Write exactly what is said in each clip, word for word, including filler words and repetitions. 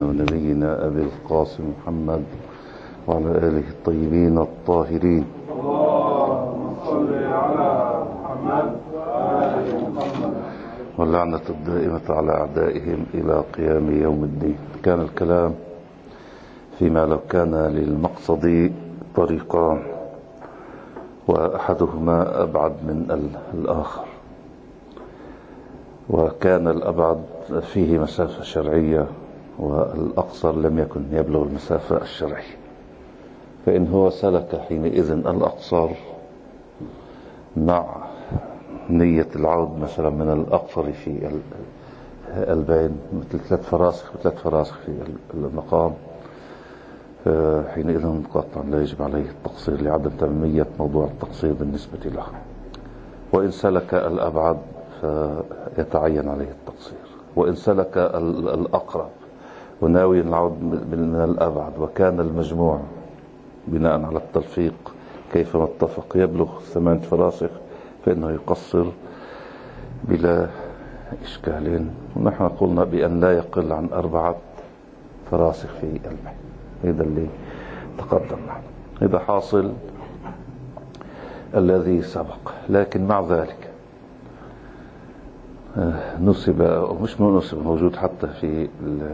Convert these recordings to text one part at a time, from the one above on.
ونبينا أبي القاسم محمد وعلى آله الطيبين الطاهرين. اللهم صل على محمد وآل محمد. واللعنة الدائمة على أعدائهم إلى قيام يوم الدين. كان الكلام فيما لو كان للمقصد طريقان وأحدهما أبعد من الآخر، وكان الأبعد فيه مسافة شرعية والأقصر لم يكن يبلغ المسافة الشرعية، فإن هو سلك حينئذ الأقصر مع نية العود مثلا من الأقصر في البين مثل ثلاث فراسخ بثلاث فراسخ في المقام، حينئذ قطعا لا يجب عليه التقصير لعدم تمامية موضوع التقصير بالنسبة له. وإن سلك الأبعد فيتعين عليه التقصير، وإن سلك الأقرب وناوي العود من الأبعد وكان المجموع بناء على التلفيق كيفما اتفق يبلغ ثمان فراسخ فإنه يقصر بلا إشكال. ونحن قلنا بأن لا يقل عن أربعة فراسخ في البيت، هذا اللي تقدم معنا، هذا حاصل الذي سبق. لكن مع ذلك نسب أو مش نسب، موجود حتى في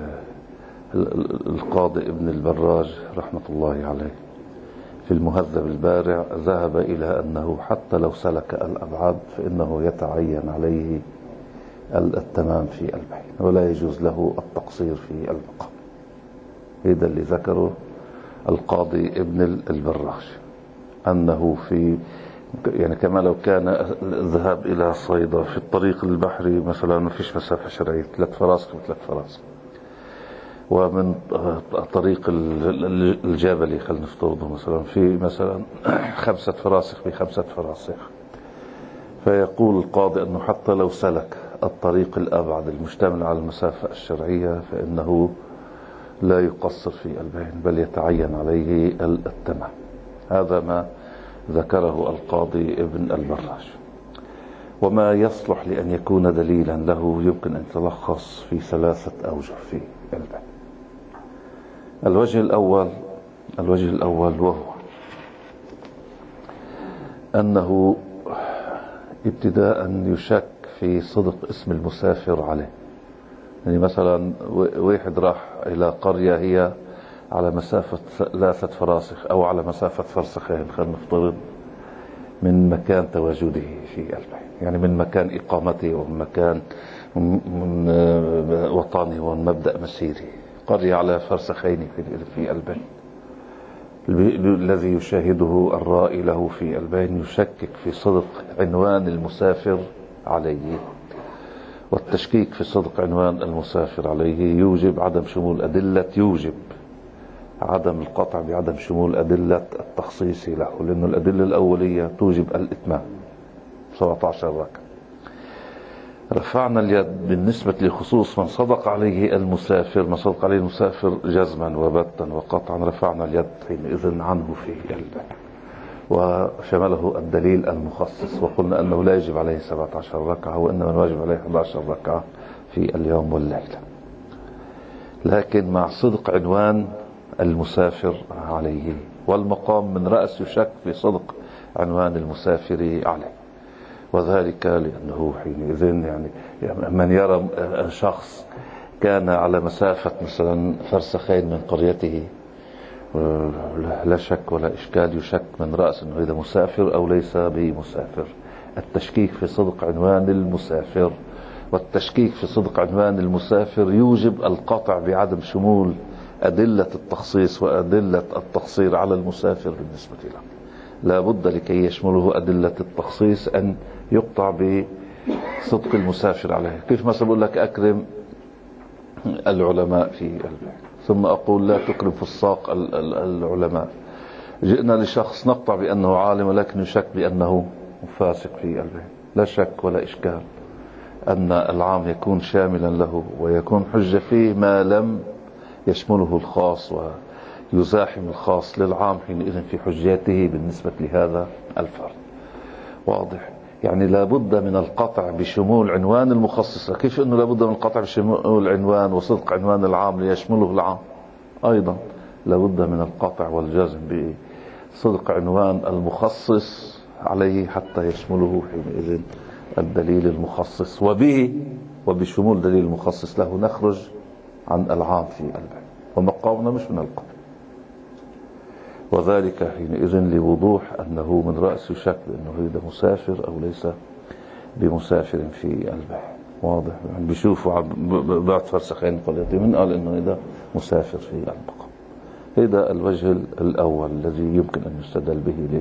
القاضي ابن البراج رحمة الله عليه في المهذب البارع، ذهب إلى أنه حتى لو سلك الأبعاد فإنه يتعين عليه التمام في البين ولا يجوز له التقصير في المقام. هذا اللي ذكره القاضي ابن البراج، أنه في يعني كما لو كان الذهاب إلى صيدا في الطريق البحري مثلا ما فيش مسافة شرعية ثلاث فراسخ وثلاث فراسخ، ومن طريق الجبلي خلينا نفترضه مثلا في مثلا خمسة فراسخ بخمسة فراسخ، فيقول القاضي أنه حتى لو سلك الطريق الأبعد المشتمل على المسافة الشرعية فإنه لا يقصر في البين بل يتعين عليه التمام. هذا ما ذكره القاضي ابن البراج، وما يصلح لأن يكون دليلا له يمكن أن يتلخص في ثلاثة أوجه في البين. الوجه الأول الوجه الأول وهو أنه ابتداء يشك في صدق اسم المسافر عليه. يعني مثلا واحد راح إلى قرية هي على مسافة ثلاثة فراسخ أو على مسافة فرسخين خلينا نفترض من مكان تواجده في البين، يعني من مكان إقامته ومن مكان من وطنه ومن مبدأ مسيره، قرية على فرسخين في البين. الذي يشاهده الرائي له في البين يشكك في صدق عنوان المسافر عليه، والتشكيك في صدق عنوان المسافر عليه يوجب عدم شمول أدلة يوجب عدم القطع بعدم شمول أدلة التخصيص له، لأن الأدلة الأولية توجب الإتمام سبعة عشر ركعة. رفعنا اليد بالنسبة لخصوص من صدق عليه المسافر، من صدق عليه المسافر جزما وبتا وقطعا، رفعنا اليد حينئذ عنه في البين وشمله الدليل المخصص، وقلنا أنه لا يجب عليه سبعة عشر ركعة وإنما الواجب عليه أحد عشر ركعة في اليوم والليلة، لكن مع صدق عنوان المسافر عليه. والمقام من رأس يشك في صدق عنوان المسافر عليه، وذلك لأنه حينئذ يعني من يرى شخص كان على مسافة مثلا فرسخين من قريته لا شك ولا إشكال يشك من رأس أنه إذا مسافر أو ليس بمسافر. التشكيك في صدق عنوان المسافر والتشكيك في صدق عنوان المسافر يوجب القطع بعدم شمول أدلة التخصيص وأدلة التقصير على المسافر بالنسبة له. لا بد لكي يشمله أدلة التخصيص أن يقطع بصدق المسافر عليه. كيف ما سأقول لك أكرم العلماء في البيت ثم أقول لا تكرم فساق العلماء. جئنا لشخص نقطع بأنه عالم ولكن يشك بأنه فاسق في البيت، لا شك ولا إشكال أن العام يكون شاملا له ويكون حجة فيه ما لم يشمله الخاص ويزاحم الخاص للعام حينئذ في حجيته بالنسبة لهذا الفرد. واضح؟ يعني لابد من القطع بشمول عنوان المخصص. كيف انه لابد من القطع بشمول عنوان وصدق عنوان العام ليشمله العام، ايضا لابد من القطع والجزم بصدق عنوان المخصص عليه حتى يشمله حينئذ الدليل المخصص، وبه وبشمول دليل المخصص له نخرج عن العام في البيع، ومقامنا مش من القطع. وذلك حينئذ لوضوح أنه من رأس شك أنه هذا مسافر أو ليس بمسافر في البيع. واضح؟ يعني بيشوفوا بعد فرسخين قليلين من قال أنه هذا مسافر في المقام. هذا الوجه الأول الذي يمكن أن يستدل به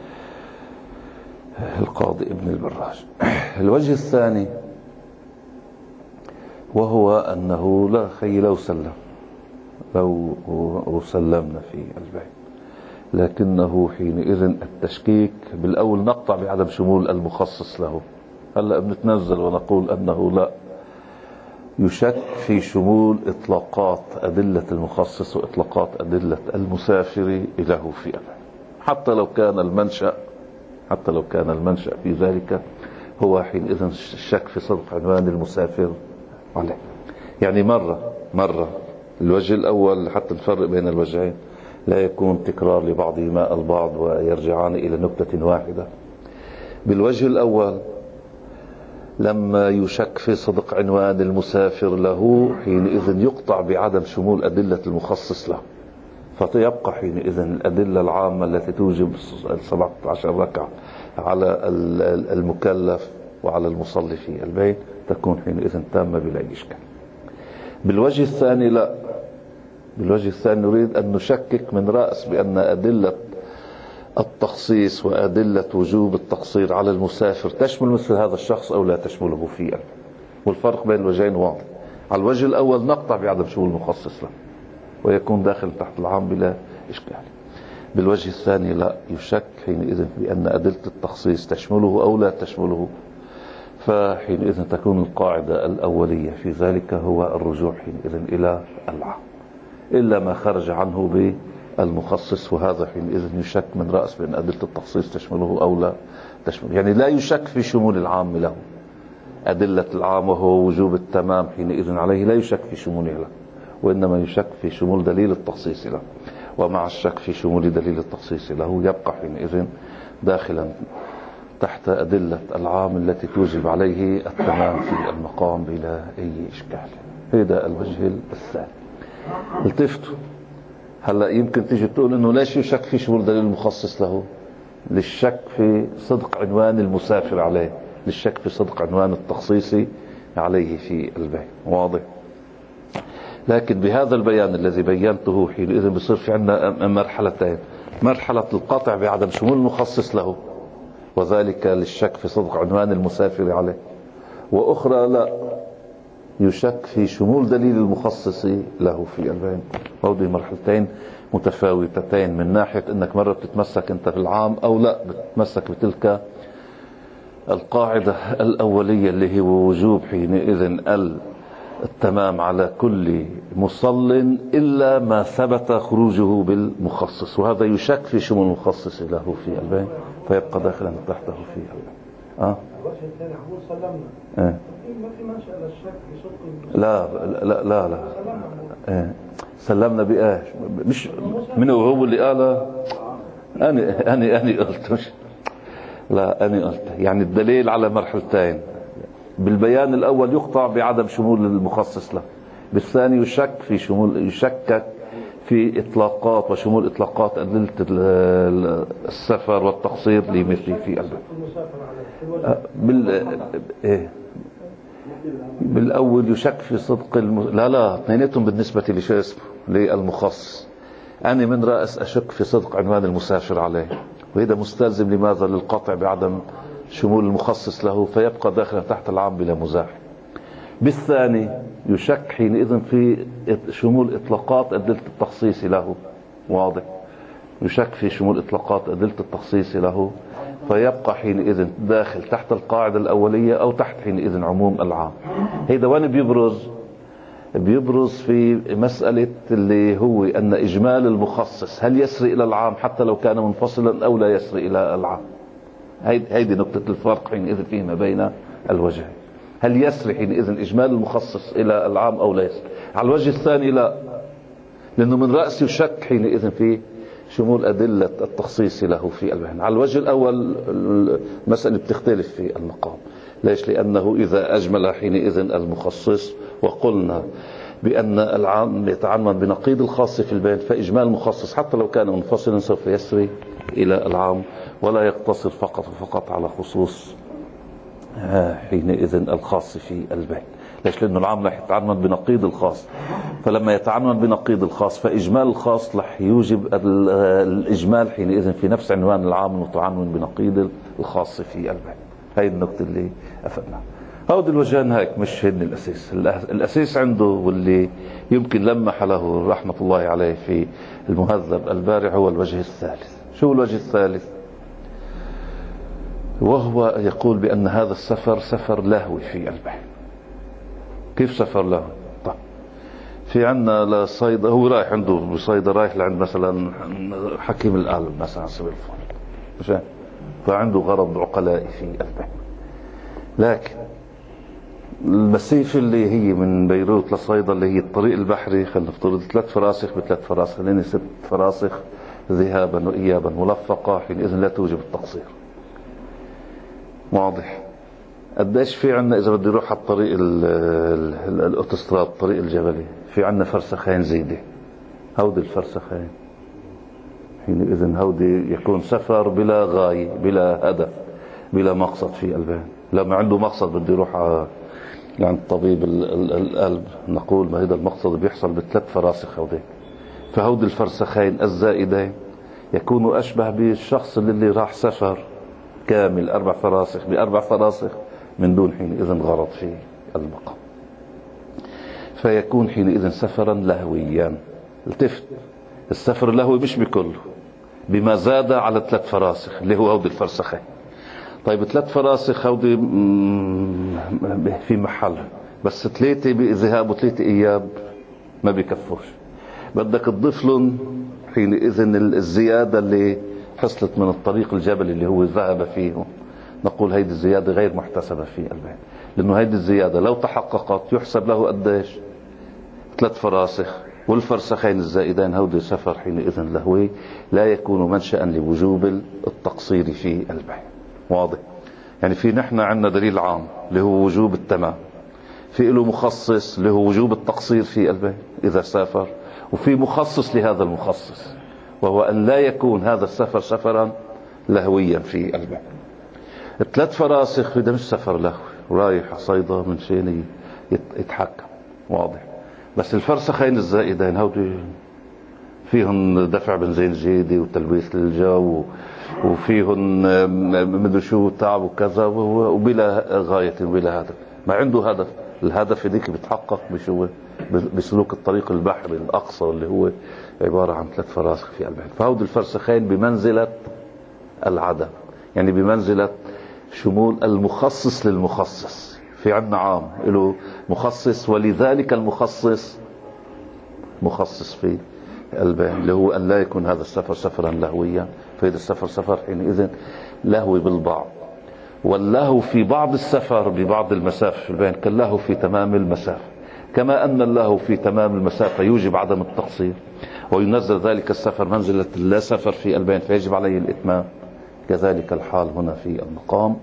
للقاضي ابن البراج. الوجه الثاني وهو أنه لا خي لو سلم لو سلمنا في البيع، لكنه حينئذ التشكيك بالأول نقطع بعدم شمول المخصص له. هلأ بنتنزل ونقول أنه لا يشك في شمول إطلاقات أدلة المخصص وإطلاقات أدلة المسافر له في البيع، حتى لو كان المنشأ حتى لو كان المنشأ في ذلك هو حينئذ الشك في صدق عنوان المسافر عليه. يعني مرة مرة الوجه الأول حتى نفرق بين الوجهين لا يكون تكرار لبعضهما البعض ويرجعان إلى نكتة واحدة. بالوجه الأول لما يشك في صدق عنوان المسافر له حينئذ يقطع بعدم شمول أدلة المخصص له، فيبقى حينئذ الأدلة العامة التي توجب سبعة عشر ركعة على المكلف وعلى المصلي في البيت تكون حينئذ تامة بلا إشكال. بالوجه الثاني لا، بالوجه الثاني نريد أن نشكك من رأس بأن أدلة التخصيص وأدلة وجوب التقصير على المسافر تشمل مثل هذا الشخص أو لا تشمله فيه، والفرق بين الوجهين واضح. على الوجه الأول نقطع بعدم شمول المخصص له ويكون داخل تحت العام بلا إشكال. بالوجه الثاني لا، يشك حينئذ بأن أدلة التخصيص تشمله أو لا تشمله، فحينئذ تكون القاعدة الأولية في ذلك هو الرجوع حينئذ إلى العام إلا ما خرج عنه بالمخصص، وهذا حينئذ يشك من رأس بأن أدلة التخصيص تشمله أو لا تشمله. يعني لا يشك في شمول العام له، أدلة العام وهو وجوب التمام حينئذ عليه لا يشك في شموله له، وإنما يشك في شمول دليل التخصيص له، ومع الشك في شمول دليل التخصيص له يبقى حينئذ داخلا تحت أدلة العام التي توجب عليه التمام في المقام بلا أي إشكال. هذا الوجه الثاني. التفتوا هلا يمكن تيجي تقول انه ليش يشك في شمول دليل المخصص له؟ للشك في صدق عنوان المسافر عليه، للشك في صدق عنوان التخصيص عليه في البيع. واضح؟ لكن بهذا البيان الذي بينته حينئذ بصير في عندنا مرحلتين: مرحلة القطع بعدم شمول المخصص له وذلك للشك في صدق عنوان المسافر عليه، وأخرى لا، يشك في شمول دليل المخصص له في البيع. هذه مرحلتين متفاوتتين من ناحية انك مرة بتتمسك انت في العام او لا بتتمسك بتلك القاعدة الاولية اللي هو وجوب حينئذ التمام على كل مصل الا ما ثبت خروجه بالمخصص، وهذا يشك في شمول المخصص له في البيع فيبقى داخلا تحته في البيع. اه الوجه الثاني هو سلمنا اه ما في منشأ للشك في صدق لا لا لا لا ايه سلمنا بإيش؟ مش منه هو اللي قال أنا أنا أنا قلت مش لا أنا قلت يعني الدليل على مرحلتين: بالبيان الأول يقطع بعدم شمول المخصص له، بالثاني يشك في شمول يشكك في إطلاقات وشمول إطلاقات أدلة السفر والتقصير لمثله في البيع. بال إيه بالأول يشك في صدق الم... لا لا اثنيناتهم بالنسبة لشيء اسمه للمخصص. أنا من رأس أشك في صدق عنوان المسافر عليه، وهذا مستلزم لماذا؟ للقطع بعدم شمول المخصص له فيبقى داخلا تحت العام بلا مزاح. بالثاني يشك حينئذ في شمول إطلاقات أدلة التخصيص له. واضح؟ يشك في شمول إطلاقات أدلة التخصيص له فيبقى حينئذ داخل تحت القاعدة الأولية أو تحت حينئذ عموم العام. هيدا وين بيبرز؟ بيبرز في مسألة اللي هو أن إجمال المخصص هل يسري إلى العام حتى لو كان منفصلا أو لا يسري إلى العام. هيدي نقطة الفرق حينئذ فيما بين الوجهين. هل يسري حينئذ إجمال المخصص إلى العام أو لا يسري؟ على الوجه الثاني لا، لأنه من رأسه شك حينئذ في شمول أدلة التخصيص له في البيان. على الوجه الأول المسألة بتختلف في المقام. ليش؟ لأنه إذا أجمل حينئذ المخصص وقلنا بأن العام يتعمد بنقيض الخاص في البيان، فإجمال المخصص حتى لو كان منفصلا سوف يسري إلى العام ولا يقتصر فقط وفقط على خصوص حينئذ الخاص في البيان. ليش؟ لأنه العام رح يتعمد بنقيض الخاص، فلما يتعمد بنقيض الخاص فإجمال الخاص رح يوجب الإجمال حينئذ في نفس عنوان العام المتعمد بنقيض الخاص في البيان. هاي النقطة اللي أفدناها. هود الوجهان هيك مش هن الأساس. الأساس عنده واللي يمكن لمح له رحمة الله عليه في المهذب البارع هو الوجه الثالث. شو الوجه الثالث؟ وهو يقول بأن هذا السفر سفر لهوي في البحر. كيف سفر لهوي؟ طيب في عنا لصيدا، هو رايح عنده بصيدا، رايح لعند مثلا حكيم القلب مثلا على سبيل الفرض، فعنده غرض عقلائي في البحر. لكن المسيفة اللي هي من بيروت لصيدا اللي هي الطريق البحري، خلينا نفترض ثلاث فراسخ بثلاث فراسخ، خلينا ست فراسخ ذهابا وإيابا ملفقة، حينئذ لا توجب التقصير. واضح؟ قديش في عنا إذا بدي يروح على الطريق الأوتوستراد الطريق الجبلي في عنا فرسخين زيدة، هودي الفرسخين حينئذ هودي يكون سفر بلا غاية بلا هدف بلا مقصد في البيان. لما عنده مقصد بده يروح على عند طبيب القلب، نقول ما هذا المقصد بيحصل بثلاث فراسخ هودي، فهودي الفرسخين الزائدين يكونوا أشبه بالشخص اللي راح سفر كامل أربع فراسخ بأربع فراسخ من دون حينئذ غرض في المقام، فيكون حينئذ سفرا لهويا. التفت، السفر اللهوي مش بكله، بما زاد على ثلاث فراسخ اللي هو هودي الفرسخين. طيب ثلاث فراسخ هودي في محل، بس ثلاثة بذهاب وثلاثة إياب ما بيكفوش، بدك تضيف لهم حينئذ الزيادة اللي حصلت من الطريق الجبلي اللي هو ذهب فيه. نقول هيدي الزيادة غير محتسبة في البيان، لأنه هيدي الزيادة لو تحققت يحسب له قديش؟ ثلاث فراسخ، والفرسخين الزائدين هودي سفر حينئذ لهوي لا يكون منشأ لوجوب التقصير في البيان. واضح؟ يعني في نحن عندنا دليل عام اللي هو وجوب التمام، في له مخصص اللي هو وجوب التقصير في البيان إذا سافر، وفي مخصص لهذا المخصص وهو أن لا يكون هذا السفر سفرا لهويا في البيان. الثلاث فراسخ ده مش سفر لهوي، رايح صيدا من شيء يتحكم. واضح؟ بس الفرسخين الزائدين هودي فيهم دفع بنزين جيدي وتلويث للجو وفيهم مدري شو تعب وكذا وبلا غاية وبلا هدف، ما عنده هدف. الهدف ديك بيتحقق بشو؟ بسلوك الطريق البحري الأقصى اللي هو عبارة عن ثلاث فراسخ في البحر. فهود الفرسخين بمنزلة العدم، يعني بمنزلة شمول المخصص للمخصص. في عندنا عام له مخصص، ولذلك المخصص مخصص في البيان اللي هو أن لا يكون هذا السفر سفرا لهويا، فهذا السفر سفر حينئذ لهوي بالبعض، واللهو في بعض السفر ببعض المسافة في البيان كاللهو في تمام المسافة، كما أن اللهو في تمام المسافة يوجب عدم التقصير وينزل ذلك السفر منزلة لا سفر في البيان فيجب عليه الإتمام. كذلك الحال هنا في المقام،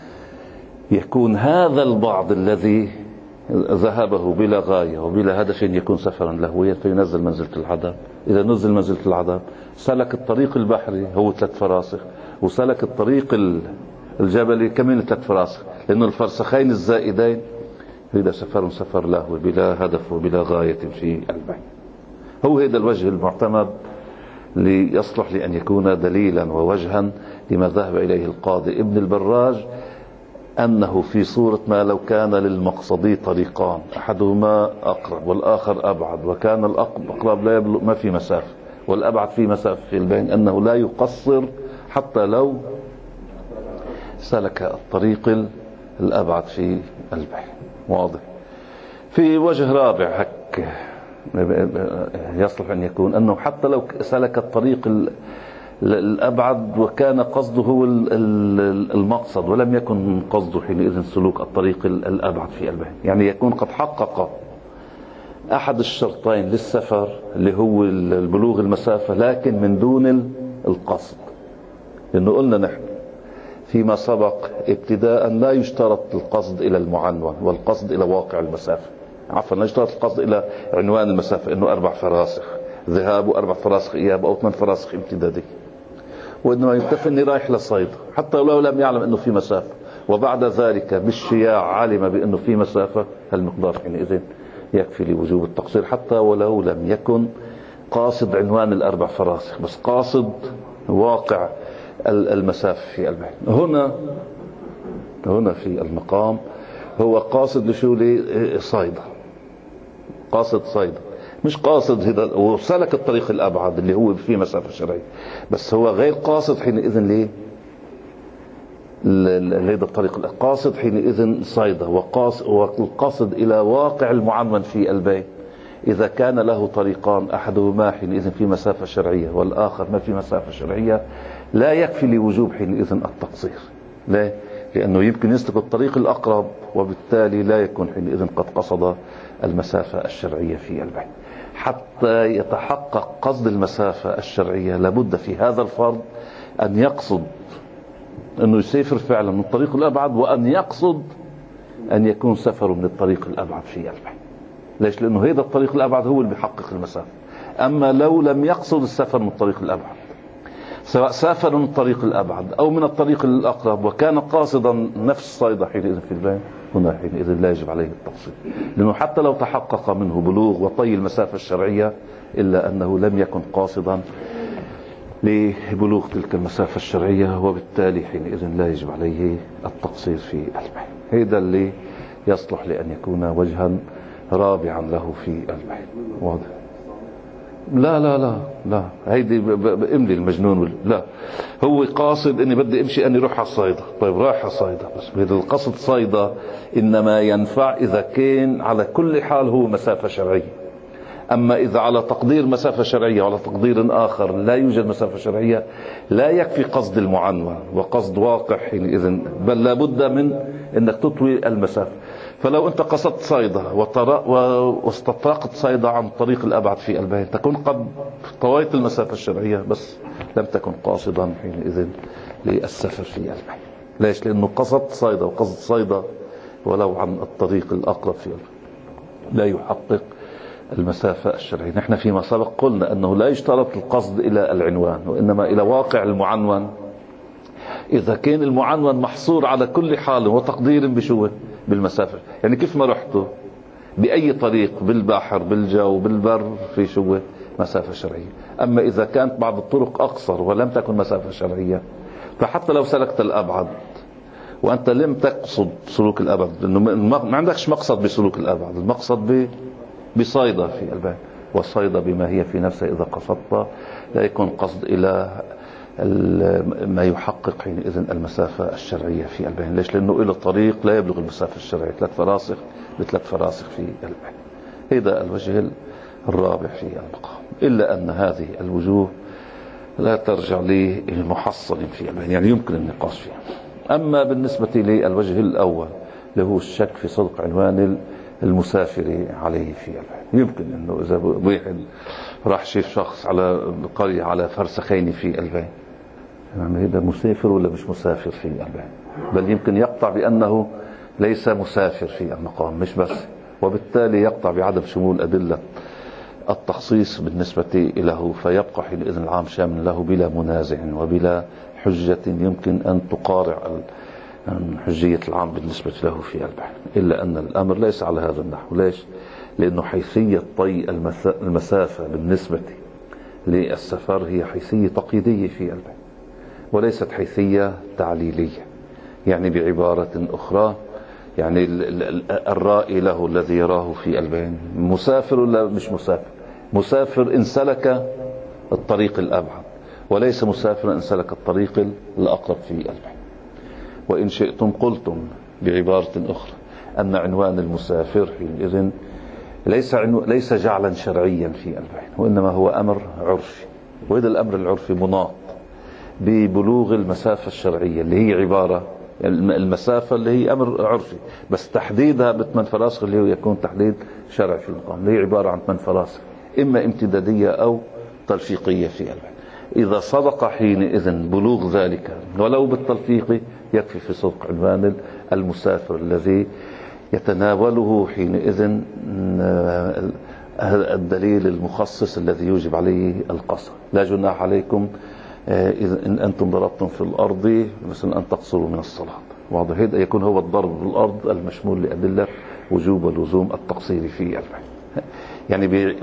يكون هذا البعض الذي ذهبه بلا غاية وبلا هدف يكون سفرا لهويا فينزل منزلة العذاب. إذا نزل منزلة العذاب سلك الطريق البحري هو ثلاث فراسخ، وسلك الطريق الجبلي كمان ثلاث فراسخ، لأنه الفرسخين الزائدين هذا سفر سفر لهوي بلا هدف وبلا غاية في البيان. هو هذا الوجه المعتمد ليصلح لأن يكون دليلا ووجها لما ذهب إليه القاضي ابن البراج، أنه في صورة ما لو كان للمقصدي طريقان أحدهما أقرب والآخر أبعد، وكان الأقرب لا يبلغ ما في مسافة والأبعد في مسافة في البين، أنه لا يقصر حتى لو سلك الطريق الأبعد في البين. واضح؟ في وجه رابع هك يصلح أن يكون أنه حتى لو سلك الطريق الأبعد، وكان قصده هو المقصد ولم يكن قصده حينئذ سلوك الطريق الأبعد في البين. يعني يكون قد حقق أحد الشرطين للسفر اللي هو البلوغ المسافة، لكن من دون القصد. لأنه قلنا نحن فيما سبق ابتداء لا يشترط القصد إلى المعنون والقصد إلى واقع المسافة، عفوا لا يشترط القصد إلى عنوان المسافة، إنه أربع فراسخ ذهاب وأربع فراسخ إياب أو ثمان فراسخ امتدادي، وإنما يكتفي إني رايح للصيد حتى لو لم يعلم إنه في مسافة، وبعد ذلك بالشياع علم بأنه في مسافة، هالمقدار حينئذ يكفي لوجوب التقصير، حتى ولو لم يكن قاصد عنوان الأربع فراسخ، بس قاصد واقع المسافة في البين. هنا هنا في المقام هو قاصد لشو؟ لصيدا، قاصد صيدا، مش قاصد هذا وسلك الطريق الأبعد اللي هو فيه مسافة شرعية، بس هو غير قاصد حينئذ ليه لهذا الطريق القاصد حينئذ صيدا، والقاصد إلى واقع المعنون في البين. إذا كان له طريقان أحدهما حينئذ في مسافة شرعية والآخر ما في مسافة شرعية، لا يكفي لوجوب حينئذ التقصير. ليه؟ لأنه يمكن يسلك الطريق الأقرب وبالتالي لا يكون حينئذ قد قصد المسافة الشرعية في البين. حتى يتحقق قصد المسافة الشرعية لابد في هذا الفرض أن يقصد أنه يسافر فعلا من الطريق الأبعد، وأن يقصد أن يكون سفر من الطريق الأبعد في البين. ليش؟ لأنه هذا الطريق الأبعد هو اللي بيحقق المسافة. أما لو لم يقصد السفر من الطريق الأبعد، سواء سافر من الطريق الأبعد أو من الطريق الأقرب وكان قاصدا نفس صيدا حينئذ في البين، هنا حينئذ لا يجب عليه التقصير، لأنه حتى لو تحقق منه بلوغ وطي المسافة الشرعية إلا أنه لم يكن قاصدا لبلوغ تلك المسافة الشرعية، وبالتالي حينئذ لا يجب عليه التقصير في البين. هذا اللي يصلح لأن يكون وجها رابعا له في البين. واضح؟ لا لا لا لا هيدي باملي المجنون، لا هو قاصد اني بدي امشي اني اروح على الصيدا. طيب رايح على الصيدا، بس هذا القصد صيدا انما ينفع اذا كان على كل حال هو مسافة شرعية. اما اذا على تقدير مسافة شرعية وعلى تقدير اخر لا يوجد مسافة شرعية، لا يكفي قصد المعنون وقصد واقع حينئذ، بل لابد من انك تطوي المسافة. فلو انت قصدت صيدا واستطرقت صيدا عن طريق الأبعد في البين، تكون قد طويت المسافة الشرعية بس لم تكن قاصدا حينئذ للسفر في البين. ليش؟ لأنه قصد صيدا، وقصد صيدا ولو عن الطريق الأقرب في البين لا يحقق المسافة الشرعية. نحن فيما سبق قلنا أنه لا يشترط القصد إلى العنوان وإنما إلى واقع المعنون، إذا كان المعنون محصور على كل حال وتقدير بشو بالمسافة. يعني كيف ما رحتوا بأي طريق، بالبحر بالجو بالبر، في شو مسافة شرعية. أما إذا كانت بعض الطرق أقصر ولم تكن مسافة شرعية، فحتى لو سلكت الأبعد وأنت لم تقصد سلوك الأبعد، لأنه ما عندكش مقصد بسلوك الأبعد، المقصد بصيدا في البين، والصيدا بما هي في نفسها إذا قصدت لا يكون قصد إلى ما يحقق حينئذ المسافة الشرعية في البين. ليش؟ لأنه إلى الطريق لا يبلغ المسافة الشرعية، ثلاث فراسخ بثلاث فراسخ في البين. هذا الوجه الرابع في المقام، إلا أن هذه الوجوه لا ترجع للمحصل في البين، يعني يمكن النقاش فيها. أما بالنسبة للوجه الأول اللي هو الشك في صدق عنوان المسافر عليه في البين، يمكن أنه إذا واحد راح شيف شخص على قرية على فرسخين في البين، يعني هذا مسافر ولا مش مسافر في البين؟ بل يمكن يقطع بأنه ليس مسافر في المقام، مش بس، وبالتالي يقطع بعدم شمول أدلة التخصيص بالنسبة له، فيبقى حينئذ العام شامل له بلا منازع وبلا حجة يمكن أن تقارع حجية العام بالنسبة له في البين. إلا أن الأمر ليس على هذا النحو. ليش؟ لأنه حيثية طي المسافة بالنسبة للسفر هي حيثية تقييدية في البين وليست حيثية تعليلية. يعني بعبارة أخرى، يعني الرائي له الذي يراه في البين مسافر ولا مش مسافر؟ مسافر إن سلك الطريق الأبعد، وليس مسافر إن سلك الطريق الأقرب في البين. وإن شئتم قلتم بعبارة أخرى أن عنوان المسافر حينئذ ليس عنو... ليس جعلا شرعيا في البين، وإنما هو أمر عرفي، وهذا الأمر العرفي مناط ببلوغ المسافة الشرعية اللي هي عبارة المسافة اللي هي أمر عرفي، بس تحديدها بثمان فراسخ اللي هو يكون تحديد شرعي في المقام، اللي هي عبارة عن ثمان فراسخ إما امتدادية أو تلفيقية في البحث. إذا صدق حينئذ بلوغ ذلك ولو بالتلفيق يكفي في صدق عنوان المسافر الذي يتناوله حينئذ الدليل المخصص الذي يوجب عليه القصر. لا جناح عليكم إذا إن أنتم ضربتم في الأرض مثلا أن تقصروا من الصلاة. واضح؟ هذا يكون هو الضرب في الأرض المشمول لأدلة وجوب ولزوم التقصير في البحث. يعني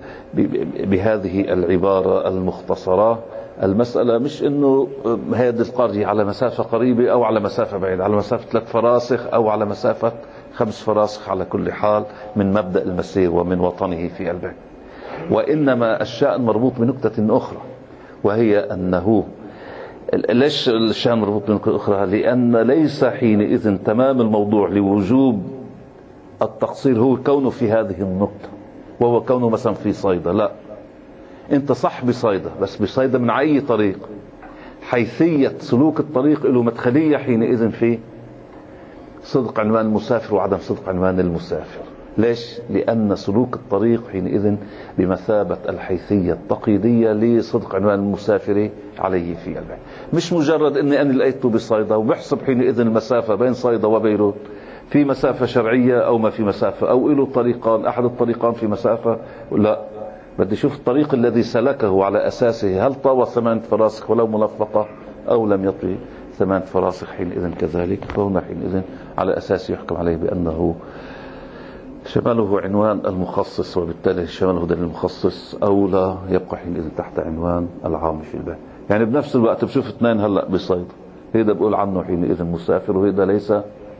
بهذه العبارة المختصرة المسألة مش إنه هذه القرية على مسافة قريبة أو على مسافة بعيدة، على مسافة ثلاث فراسخ أو على مسافة خمس فراسخ، على كل حال من مبدأ المسير ومن وطنه في البحث. وإنما الشأن مربوط بنكتة أخرى، وهي أنه ليش الشأن مربوط بنكتة أخرى؟ لأن ليس حينئذ تمام الموضوع لوجوب التقصير هو كونه في هذه النقطة، وهو كونه مثلا في صيدا. لا، انت صح بصيدا، بس بصيدا من أي طريق، حيثية سلوك الطريق له مدخلية حينئذ في صدق عنوان المسافر وعدم صدق عنوان المسافر. ليش؟ لأن سلوك الطريق حينئذ بمثابة الحيثية التقييدية لصدق عنوان المسافر عليه في البحث. مش مجرد أني أنا لقيته بصيدا وبحسب حينئذ المسافة بين صيدا وبيروت في مسافة شرعية أو ما في مسافة، أو له طريقان أحد الطريقان في مسافة. لا، بدي شوف الطريق الذي سلكه على أساسه هل طوى ثمان فراسخ ولو ملفقة أو لم يطوي ثمان فراسخ. حينئذ كذلك فهنا حينئذ على أساس يحكم عليه بأنه شماله عنوان المخصص، وبالتالي شماله دليل المخصص أو لا يبقى حينئذ تحت عنوان العام في البحث. يعني بنفس الوقت بشوف اثنين هلأ بصيد، هيدا بقول عنه حينئذ مسافر وهيدا ليس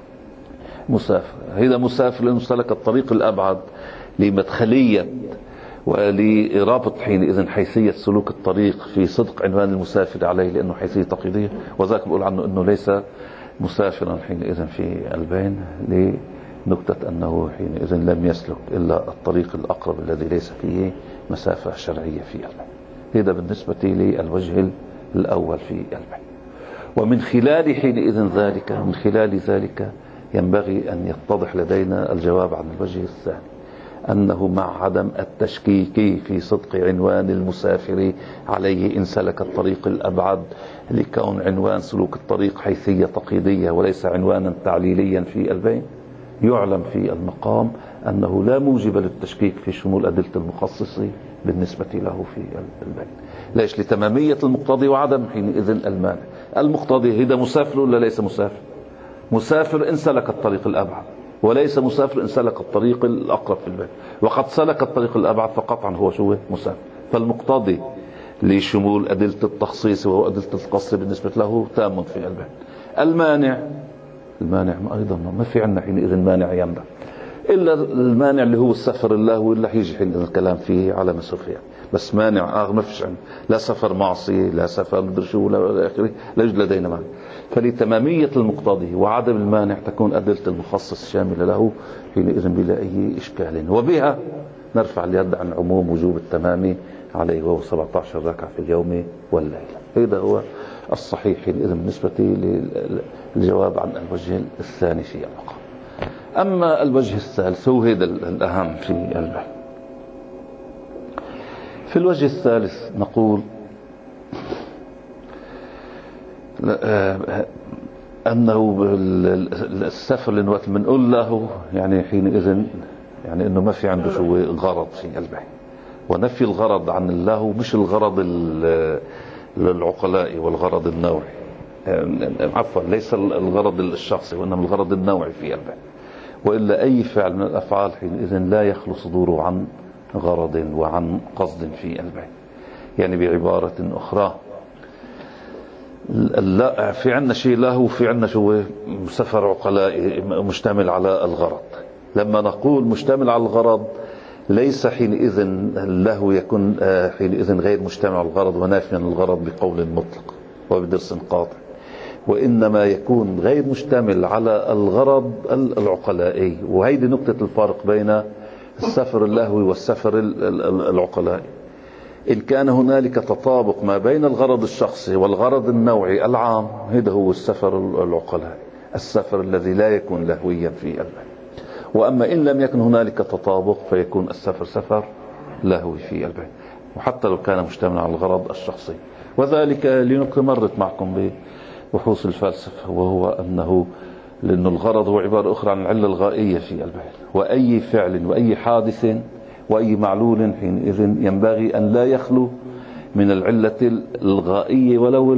مسافر. هيدا مسافر لأنه سلك الطريق الأبعد لمدخلية ولرابط حينئذ حيثية سلوك الطريق في صدق عنوان المسافر عليه لأنه حيثية تقييدية، وذاك بقول عنه أنه ليس مسافرا حينئذ في البين لنكتة أنه حينئذ لم يسلك إلا الطريق الأقرب الذي ليس فيه مسافة شرعية في البين. هذا بالنسبة للوجه الأول في البين. ومن خلال حينئذ ذلك من خلال ذلك ينبغي أن يتضح لدينا الجواب عن الوجه الثاني، أنه مع عدم التشكيك في صدق عنوان المسافر عليه إن سلك الطريق الأبعد لكون عنوان سلوك الطريق حيثية تقييدية وليس عنوانا تعليليا في البين، يعلم في المقام أنه لا موجب للتشكيك في شمول أدلة المخصص بالنسبة له في البين. ليش؟ لتمامية المقتضي وعدم حينئذ المانع. المقتضي هذا مسافر ولا ليس مسافر؟ مسافر إن سلك الطريق الأبعد، وليس مسافر إن سلك الطريق الأقرب في البيت. وقد سلك الطريق الأبعد فقطعا هو شو مسافر. فالمقتضي لشمول أدلة التخصيص وهو أدلة القصر بالنسبة له تام في البيت. المانع المانع أيضا ما في عندنا حينئذ مانع ينبع إلا المانع اللي هو السفر الله، وإلا حيجي حين الكلام فيه على مسافة يعني. بس مانع آخر ما فيش عندنا، لا سفر معصية لا سفر مدرشو ولا آخره، لا يوجد لدينا مانع. فلتمامية المقتضي وعدم المانع تكون أدلة المخصص شاملة له حينئذ بلا أي إشكال، وبها نرفع اليد عن عموم وجوب التمام عليه وهو سبعة عشر ركعة في اليوم والليلة. هذا هو الصحيح حينئذ بالنسبة للجواب عن الوجه الثاني في المقام. أما الوجه الثالث هو هذا الأهم في البحث. في الوجه الثالث نقول أنه السفر لنوات بنقول له يعني حينئذ يعني أنه ما في عنده شو غرض في البحث. ونفي الغرض عن الله مش الغرض العقلائي والغرض النوعي، عفوا ليس الغرض الشخصي وإنما الغرض النوعي في البحث. وإلا أي فعل من الأفعال حينئذ لا يخلو صدوره عن غرض وعن قصد في البحث. يعني بعبارة أخرى لا في عنا شيء له في عنا شو سفر عقلائي مشتمل على الغرض. لما نقول مشتمل على الغرض ليس حينئذ له يكون حينئذ غير مشتمل على الغرض ونافيا الغرض بقول مطلق وبدرس قاطع، وإنما يكون غير مشتمل على الغرض العقلائي. وهيدي نقطة الفارق بين السفر اللهوي والسفر العقلائي. إن كان هنالك تطابق ما بين الغرض الشخصي والغرض النوعي العام، هذا هو السفر العقلاء، السفر الذي لا يكون لهويا في البال. وأما إن لم يكن هنالك تطابق فيكون السفر سفر لهوي في البال، وحتى لو كان مشتملا على الغرض الشخصي. وذلك لنقطة مرت معكم ببحوث الفلسفة، وهو أنه لأن الغرض هو عبارة أخرى عن العلة الغائية في البال، وأي فعل وأي حادث وأي معلول حينئذ ينبغي أن لا يخلو من العلة الغائية ولو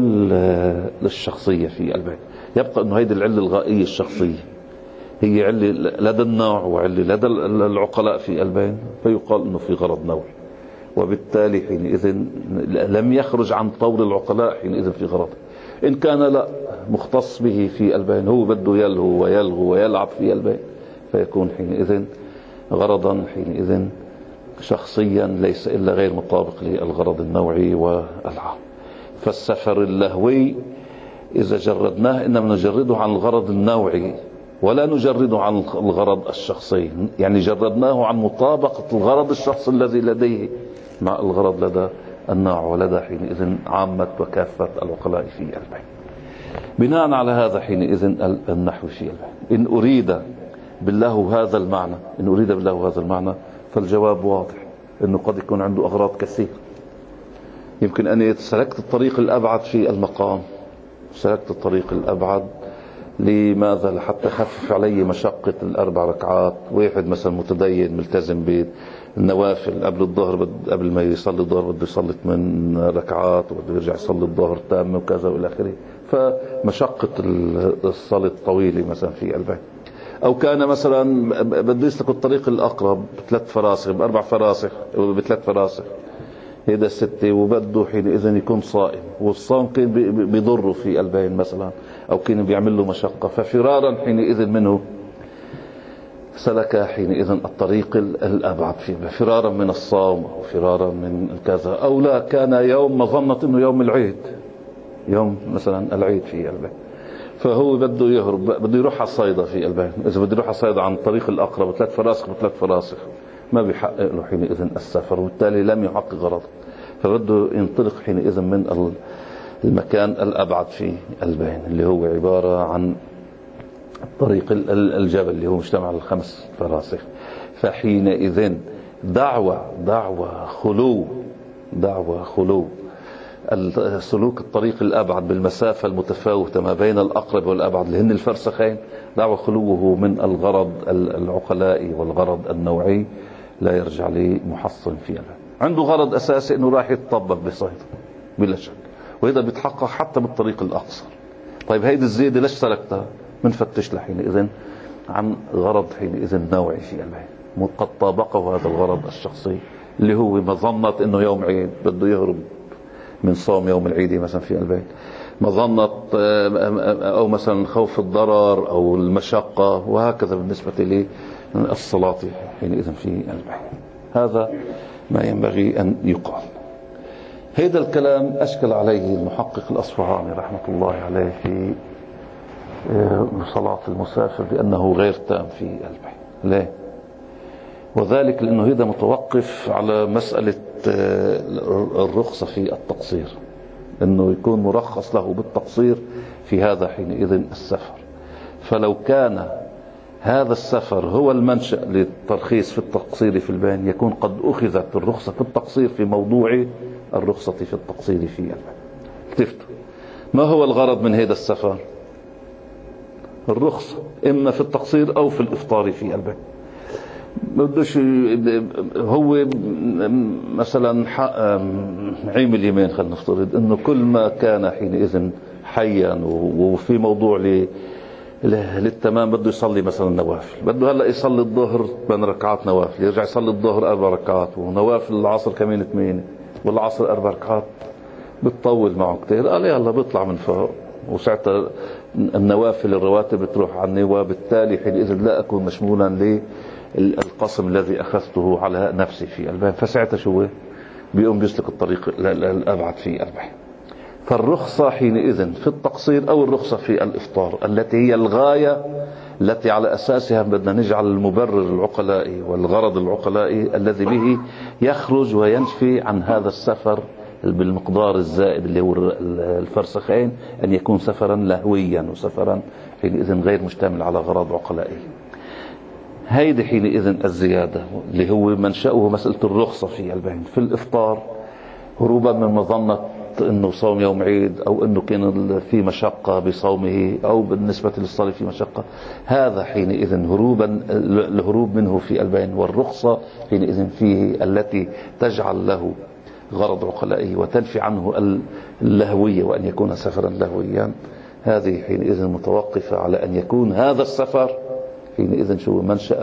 الشخصية في البال. يبقى أنه هذه العلة الغائية الشخصية هي علة لدى النوع وعلة لدى العقلاء في البال، فيقال أنه في غرض نوعي، وبالتالي حينئذ لم يخرج عن طور العقلاء حينئذ في غرض. إن كان لا مختص به في البين، هو بده يلهو ويلغو ويلعب في البين، فيكون حينئذ غرضا حينئذ شخصيا ليس إلا غير مطابق للغرض النوعي والعام. فالسفر اللهوي إذا جردناه إنما نجرده عن الغرض النوعي ولا نجرده عن الغرض الشخصي، يعني جردناه عن مطابقة الغرض الشخصي الذي لديه مع الغرض لدى النوع ولدى حينئذ عامة وكافة العقلاء في البين. بناء على هذا حينئذ النحو في البين، إن أريد بالله هذا المعنى إن أريد بالله هذا المعنى فالجواب واضح، إنه قد يكون عنده أغراض كثيرة. يمكن أن سلكت الطريق الأبعد في المقام، سلكت الطريق الأبعد لماذا؟ لحتى خفف علي مشقة الأربع ركعات. واحد مثلا متدين ملتزم بالنوافل قبل الظهر، قبل ما يصلي الظهر بده يصلي ثمان ركعات وبده يرجع يصلي الظهر تام وكذا والى آخره، فمشقة الصلاة الطويلة مثلا في البيت. أو كان مثلا بده يسلك الطريق الأقرب بثلاث فراسخ بأربع فراسخ بثلاث فراسخ هيدا ستة، وبده حينئذ يكون صائم، والصوم كان بيضره في البين مثلا، أو كان بيعمل له مشقة، ففرارا حينئذ منه سلك حينئذ الطريق الأبعد فيه، فرارا من الصوم أو فرارا من كذا. أو لا كان يوم مظنة إنه يوم العيد، يوم مثلا العيد في البين، فهو بده يهرب، بده يروح على الصيدة في البين. إذا بده يروح على الصيدة عن الطريق الأقرب ثلاث فراسخ بثلاث فراسخ ما بيحقق له حينئذ السفر، وبالتالي لم يحقق غرضه، فبده ينطلق حينئذ من المكان الأبعد في البين اللي هو عبارة عن طريق الجبل اللي هو مجتمع على الخمس فراسخ. فحينئذ دعوة دعوة خلو دعوة خلو سلوك الطريق الأبعد بالمسافة المتفاوتة ما بين الأقرب والأبعد اللي هن الفرسخين، دعوة خلوه من الغرض العقلائي والغرض النوعي لا يرجع لي محصن فيها. عنده غرض أساسي إنه راح يتطبق بصيد بلا شك، وإذا بيتحقق حتى بالطريق الأقصر. طيب هيدي الزيادة ليش سلكتها؟ منفتش له حينئذ عن غرض حينئذ نوعي في البين، قد طابقه هذا الغرض الشخصي اللي هو مظنة إنه يوم عيد بده يهرب من صوم يوم العيد مثلا في البين، مظنة أو مثلا خوف الضرر أو المشقة، وهكذا بالنسبة للصلاة حينئذ في البين. هذا ما ينبغي أن يقال. هذا الكلام أشكل عليه المحقق الأصفهاني رحمة الله عليه في صلاة المسافر بأنه غير تام في البين. ليه؟ وذلك لأنه هذا متوقف على مسألة الرخصة في التقصير، أنه يكون مرخص له بالتقصير في هذا حينئذ السفر. فلو كان هذا السفر هو المنشأ للترخيص في التقصير في البين، يكون قد أخذت الرخصة في التقصير في موضوع الرخصة في التقصير في البين. اكتفتوا ما هو الغرض من هذا السفر؟ الرخصة إما في التقصير أو في الإفطار في البين. بدوش هو مثلا عيم اليمين، خلينا نفترض انه كل ما كان حينئذ حيا وفي موضوع للتمام بده يصلي مثلا نوافل، بده هلا يصلي الظهر ثمان ركعات نوافل، يرجع يصلي الظهر اربع ركعات، ونوافل العصر كمان ثمانية، والعصر اربع ركعات بتطول معه كثير. قال يلا بيطلع من فوق، وساعتها النوافل الرواتب بتروح عني، وبالتالي حينئذ لا اكون مشمولا ل القسم الذي أخذته على نفسي في البين. فساعتها شو بيقوم بيسلك الطريق الأبعد في البين. فالرخصة حينئذ في التقصير أو الرخصة في الإفطار التي هي الغاية التي على أساسها بدنا نجعل المبرر العقلائي والغرض العقلائي الذي به يخرج وينفي عن هذا السفر بالمقدار الزائد اللي هو الفرسخين أن يكون سفرا لهويا وسفرا حينئذ غير مشتمل على غرض عقلائي. هيدي حينئذ الزيادة اللي هو منشأه مسألة الرخصة في البين في الإفطار، هروبا من مظنة انه صوم يوم عيد او انه كان في مشقة بصومه او بالنسبة للصلاة في مشقة. هذا حينئذ هروبا الهروب منه في البين، والرخصة حينئذ فيه التي تجعل له غرض عقلائي وتنفي عنه اللهوية وان يكون سفرا لهويا. هذه حينئذ متوقفة على ان يكون هذا السفر حينئذ شو منشأ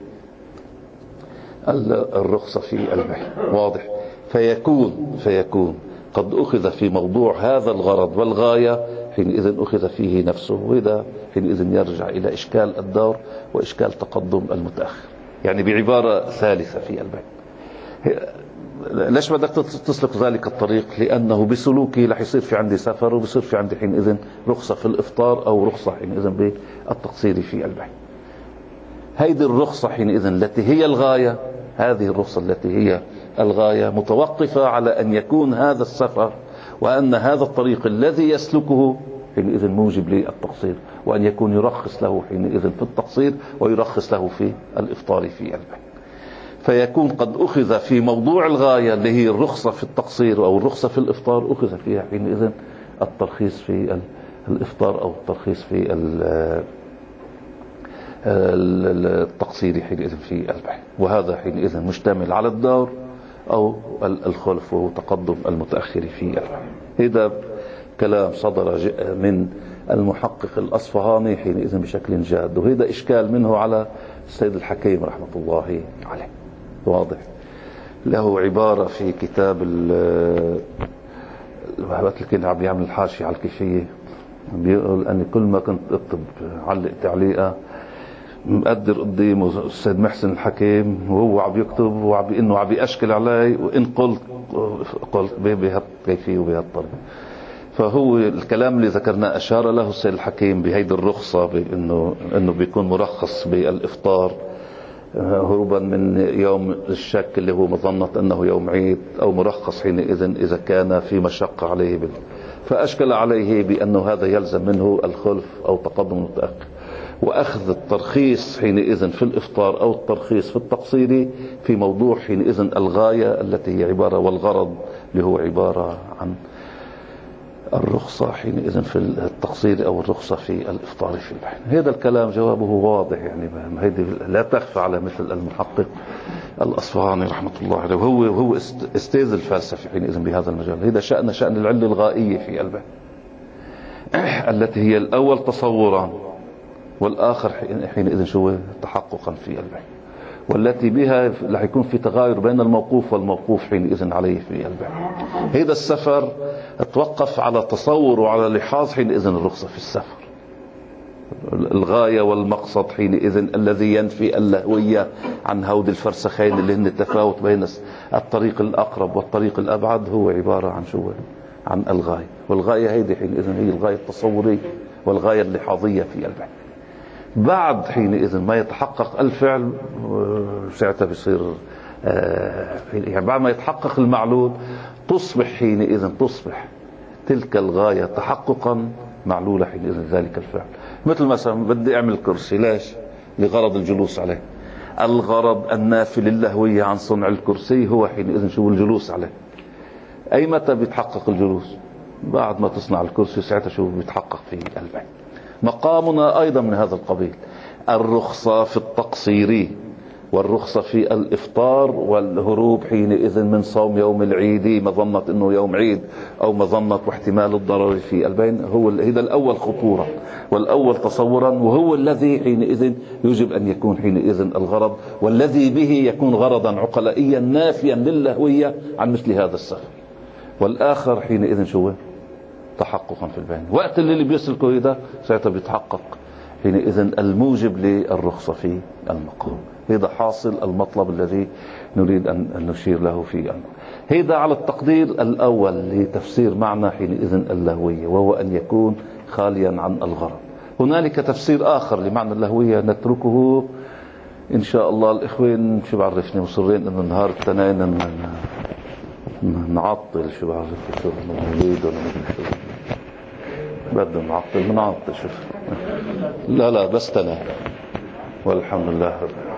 للرخصة في البين. واضح؟ فيكون فيكون قد أخذ في موضوع هذا الغرض والغاية حينئذ أخذ فيه نفسه، وإذا حينئذ يرجع إلى إشكال الدور وإشكال تقدم المتأخر. يعني بعبارة ثالثة في البين، ليش بدك تسلك ذلك الطريق؟ لأنه بسلوكي رح يصير في عندي سفر وبصير في عندي حينئذ رخصة في الإفطار أو رخصة حينئذ بالتقصير في البين. هيدي الرخصة حينئذ التي هي الغاية، هذه الرخصة التي هي الغاية متوقفة على أن يكون هذا السفر وأن هذا الطريق الذي يسلكه حينئذ موجب للتقصير، وأن يكون يرخص له حينئذ في التقصير ويرخص له في الإفطار في البين. فيكون قد أخذ في موضوع الغاية اللي هي الرخصة في التقصير أو الرخصة في الإفطار، أخذ فيها حينئذ الترخيص في الإفطار أو الترخيص في التقصير حينئذ في البين. وهذا حينئذ مشتمل على الدور أو الخلف وهو تقدم المتأخر في البين. هذا كلام صدر من المحقق الأصفهاني حينئذ بشكل جاد، وهذا إشكال منه على السيد الحكيم رحمة الله عليه. واضح؟ له عبارة في كتاب الوهبات اللي كان عم يعمل الحاشية على الكيفية، بيقول أن كل ما كنت أكتب علق تعليقة مقدر قديمه السيد محسن الحكيم وهو عم يكتب وعم انه عم يشكل علي، وان قلت قلت بهالكيفيه وبهالطريقه. فهو الكلام اللي ذكرناه اشار له السيد الحكيم بهيدي الرخصه بانه انه بيكون مرخص بالافطار هروبا من يوم الشك اللي هو مظنة انه يوم عيد، او مرخص حينئذ اذا كان في مشقه عليه بال... فاشكل عليه بانه هذا يلزم منه الخلف او تقدم المتاخر، وأخذ الترخيص حينئذ في الإفطار أو الترخيص في التقصير في موضوع حينئذ الغاية التي هي عبارة والغرض اللي هو عبارة عن الرخصة حينئذ في التقصير أو الرخصة في الإفطار في البين. هذا الكلام جوابه واضح، يعني هيدي لا تخفى على مثل المحقق الأصفهاني رحمة الله عليه، وهو وهو استاذ الفلسفة حينئذ بهذا المجال. هذا شأن شأن العلة الغائية في البين التي هي الأول تصورا والآخر حينئذ شو تحققا في البين، والتي بها رح يكون في تغاير بين الموقوف والموقوف حينئذ عليه في البين. هذا السفر توقف على تصور وعلى لحاظ حينئذ الرخصة في السفر، الغاية والمقصد حينئذ الذي ينفي اللهوية عن هود الفرسخين اللي هن التفاوت بين الطريق الأقرب والطريق الأبعد، هو عبارة عن شو عن الغاية. والغاية هيدي حينئذ هي الغاية التصورية والغاية اللحاظية في البين. بعد حينئذ ما يتحقق الفعل ساعتها بيصير يعني بعد ما يتحقق المعلول تصبح حينئذ تصبح تلك الغاية تحققا معلولة حينئذ ذلك الفعل. مثل مثلا بدي اعمل كرسي، ليش؟ لغرض الجلوس عليه. الغرض النافي للهوية عن صنع الكرسي هو حينئذ شو الجلوس عليه. اي متى بيتحقق الجلوس؟ بعد ما تصنع الكرسي ساعتها شو بيتحقق في البين. مقامنا أيضا من هذا القبيل، الرخصة في التقصير والرخصة في الإفطار والهروب حينئذ من صوم يوم العيد مظنة أنه يوم عيد أو مظنة واحتمال الضرر في البين، هو هذا الأول خطورة والأول تصورا، وهو الذي حينئذ يجب أن يكون حينئذ الغرض، والذي به يكون غرضا عقلائيا نافيا للهوية عن مثل هذا السفر. والآخر حينئذ شو تحققا في البين. وقت اللي بيسلكوا هذا ساعتها بيتحقق حينئذ الموجب للرخصة في المقام. هذا حاصل المطلب الذي نريد أن نشير له في أمر. هذا على التقدير الأول لتفسير معنى حينئذ اللهوية، وهو أن يكون خاليا عن الغرض. هنالك تفسير آخر لمعنى اللهوية نتركه إن شاء الله. الإخوان شو بعرفني مصرين إنه النهار التنين نعطل، شو بعرفني شو موجود ولا مش بدنا نعطل، بنعطل. شوف لا لا بس تنين والحمد لله رب العالمين.